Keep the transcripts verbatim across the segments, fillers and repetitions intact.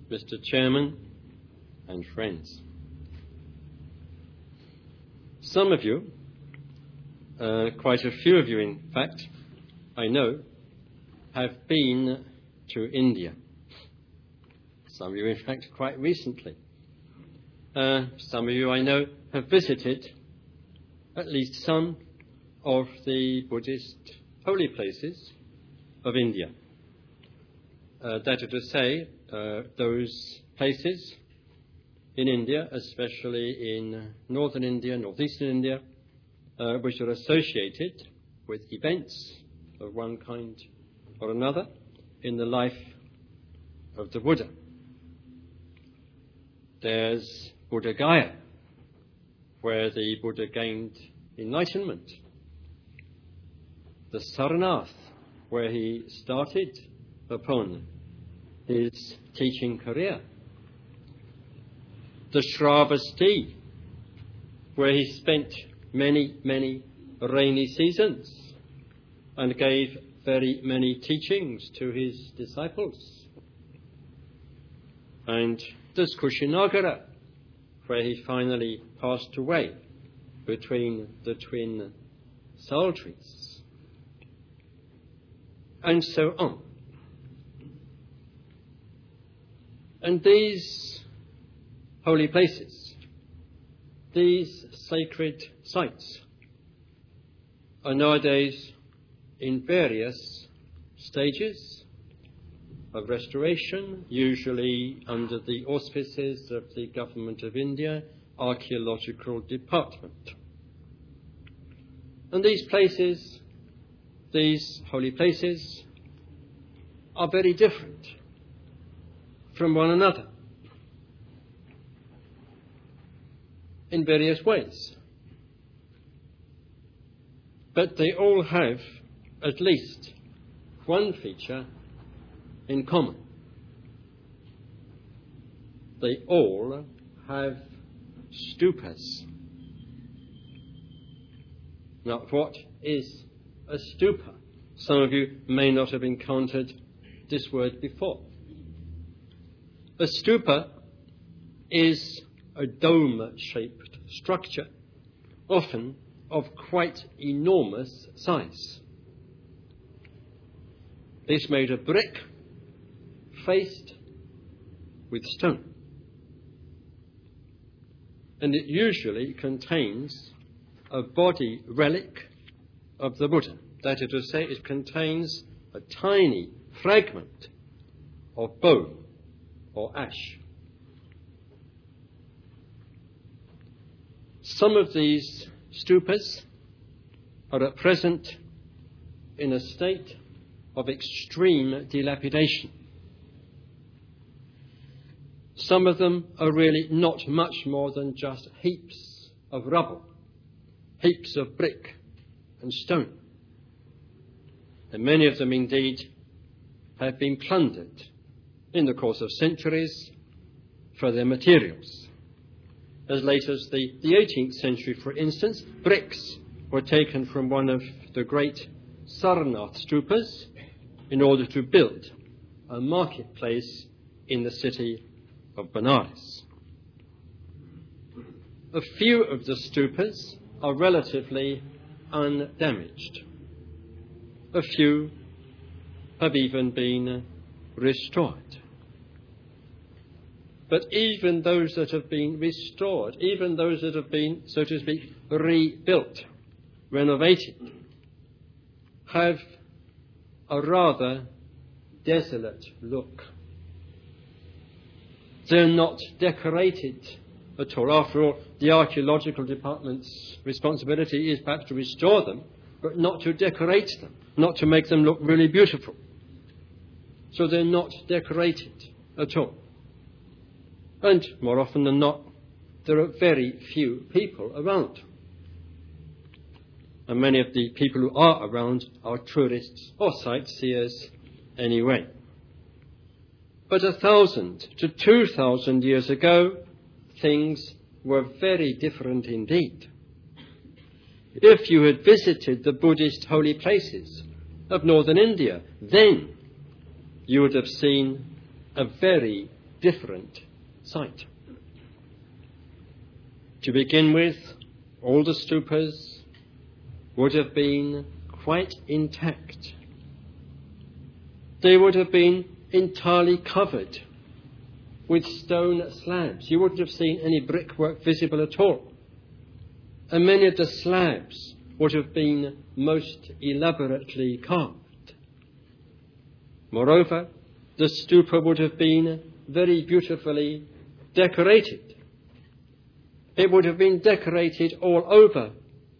Mister Chairman and friends. Some of you, uh, quite a few of you in fact, I know, have been to India. Some of you in fact quite recently. Uh, some of you I know have visited at least some of the Buddhist holy places of India. Uh, that is to say, uh, those places in India, especially in northern India, northeastern India, uh, which are associated with events of one kind or another in the life of the Buddha. There's Buddha Gaya, where the Buddha gained enlightenment. The Sarnath, where he started upon his teaching career. The Shravasti, where he spent many, many rainy seasons and gave very many teachings to his disciples. And there's Kushinagara, where he finally passed away between the twin sal trees. And so on. And these holy places, these sacred sites, are nowadays in various stages of restoration, usually under the auspices of the Government of India Archaeological Department. And these places, these holy places, are very different from one another in various ways. But they all have at least one feature in common. They all have stupas. Now, what is a stupa? Some of you may not have encountered this word before. A stupa is a dome-shaped structure, often of quite enormous size. It's made of brick, faced with stone. And it usually contains a body relic of the Buddha. That is to say, it contains a tiny fragment of bone or ash. Some of these stupas are at present in a state of extreme dilapidation. Some of them are really not much more than just heaps of rubble, heaps of brick and stone. And many of them indeed have been plundered in the course of centuries for their materials. As late as the, the eighteenth century, for instance, bricks were taken from one of the great Sarnath stupas in order to build a marketplace in the city of Benares. A few of the stupas are relatively undamaged. A few have even been restored. But even those that have been restored, even those that have been, so to speak, rebuilt, renovated, have a rather desolate look. They're not decorated at all. After all, the archaeological department's responsibility is perhaps to restore them, but not to decorate them, not to make them look really beautiful. So they're not decorated at all. And more often than not, there are very few people around. And many of the people who are around are tourists or sightseers anyway. But a thousand to two thousand years ago, things were very different indeed. If you had visited the Buddhist holy places of northern India, then you would have seen a very different sight. To begin with, all the stupas would have been quite intact. They would have been entirely covered with stone slabs. You wouldn't have seen any brickwork visible at all. And many of the slabs would have been most elaborately carved. Moreover, the stupa would have been very beautifully decorated. It would have been decorated all over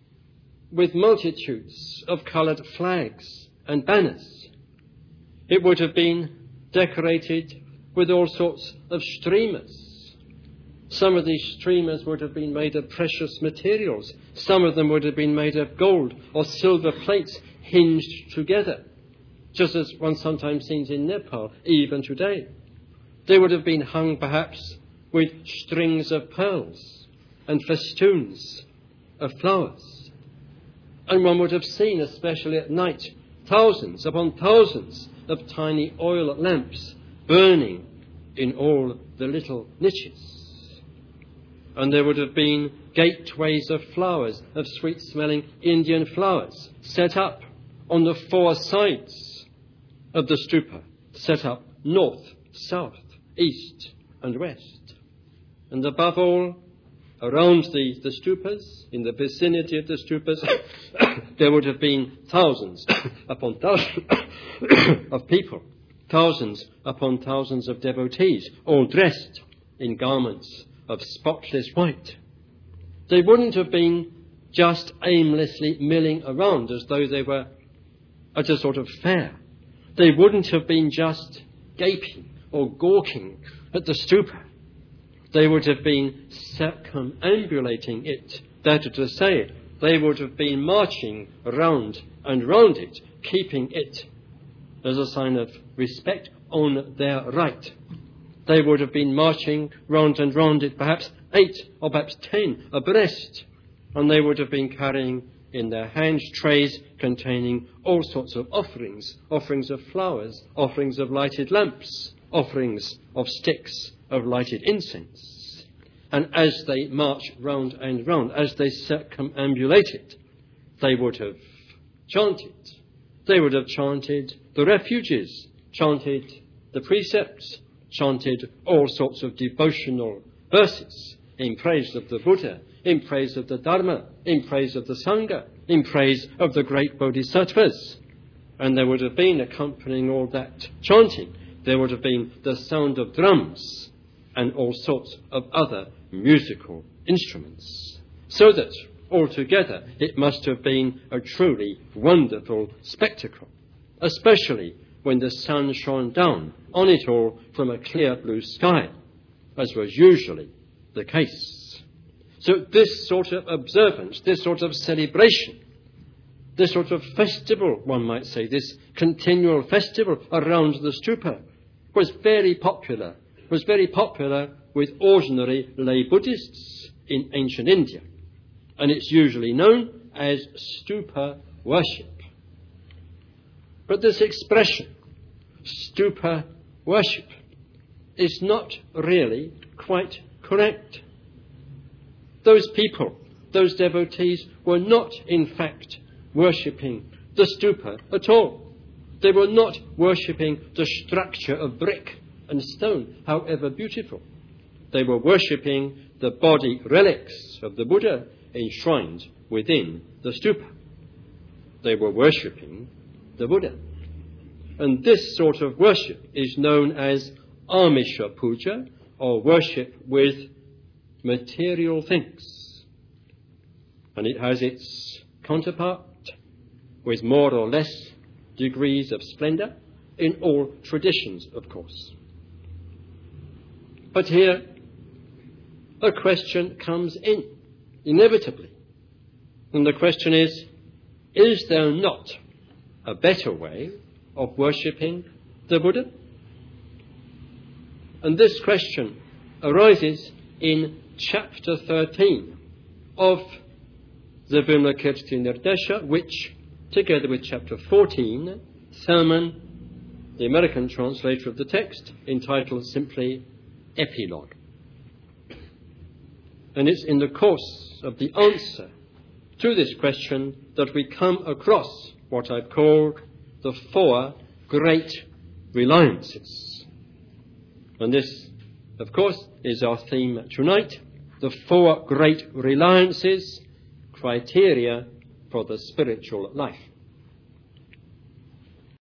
with multitudes of coloured flags and banners. It would have been decorated with all sorts of streamers. Some of these streamers would have been made of precious materials. Some of them would have been made of gold or silver plates hinged together, just as one sometimes sees in Nepal, even today. They would have been hung perhaps with strings of pearls and festoons of flowers. And one would have seen, especially at night, thousands upon thousands of tiny oil lamps burning in all the little niches. And there would have been gateways of flowers, of sweet-smelling Indian flowers, set up on the four sides of the stupa, set up north, south, east and west. And above all, around the, the stupas, in the vicinity of the stupas, there would have been thousands upon thousands of people, thousands upon thousands of devotees, all dressed in garments of spotless white. They wouldn't have been just aimlessly milling around as though they were at a sort of fair. They wouldn't have been just gaping or gawking at the stupa. They would have been circumambulating it, that is to say, they would have been marching round and round it, keeping it as a sign of respect on their right. They would have been marching round and round it, perhaps eight or perhaps ten abreast, and they would have been carrying in their hands trays containing all sorts of offerings, offerings of flowers, offerings of lighted lamps, offerings of sticks of lighted incense. And as they march round and round, as they circumambulated, they would have chanted. They would have chanted the refuges, chanted the precepts, chanted all sorts of devotional verses in praise of the Buddha, in praise of the Dharma, in praise of the Sangha, in praise of the great bodhisattvas. And there would have been, accompanying all that chanting, there would have been the sound of drums and all sorts of other musical instruments. So that, altogether, it must have been a truly wonderful spectacle, especially when the sun shone down on it all from a clear blue sky, as was usually the case. So this sort of observance, this sort of celebration, this sort of festival, one might say, this continual festival around the stupa, was very popular, was very popular with ordinary lay Buddhists in ancient India. And it's usually known as stupa worship. But this expression, stupa worship, is not really quite correct. Those people, those devotees, were not in fact worshipping the stupa at all. They were not worshipping the structure of brick and stone, however beautiful. They were worshipping the body relics of the Buddha enshrined within the stupa. They were worshipping the Buddha. And this sort of worship is known as Amisha Puja, or worship with material things. And it has its counterpart with more or less degrees of splendor in all traditions, of course. But here a question comes in, inevitably. And the question is, is there not a better way of worshipping the Buddha? And this question arises in chapter thirteen of the Vimalakirti Nirdesha, which, together with chapter fourteen, Thurman, the American translator of the text, entitled simply epilogue. And it's in the course of the answer to this question that we come across what I've called the four great reliances. And this, of course, is our theme tonight, the four great reliances, criteria for the spiritual life.